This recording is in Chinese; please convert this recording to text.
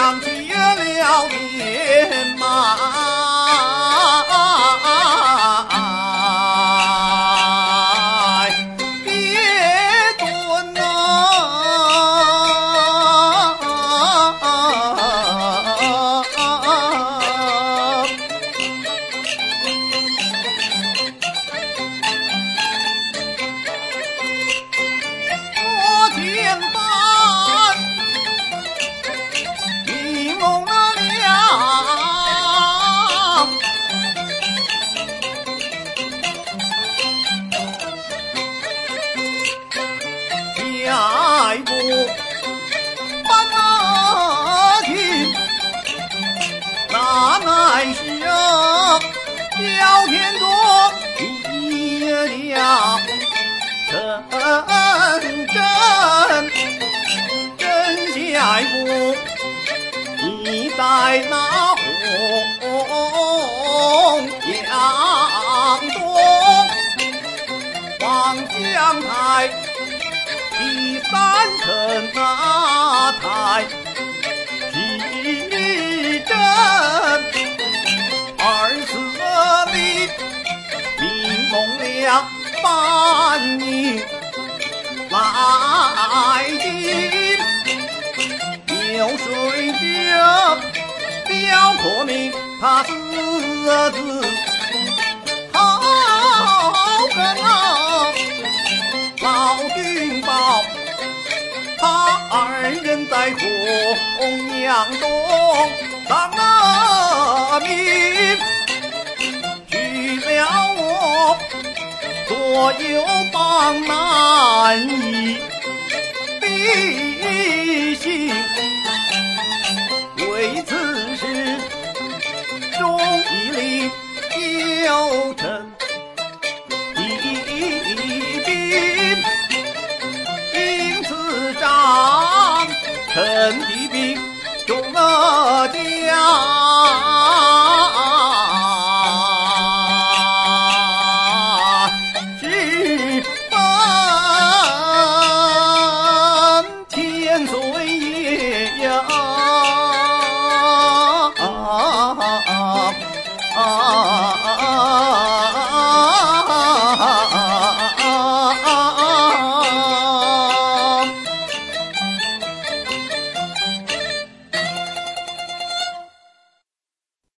想起了爹妈。下一步把那去，那乃是聊天中一了真下一步你在那红阳东望江台第三层那台提针24里明蒙了半女来进流水着表可明他4字好个老君宝，他2人在红阳东当了命，去了我左右帮难以必行，为此事终一力有成。陈帝兵中了将。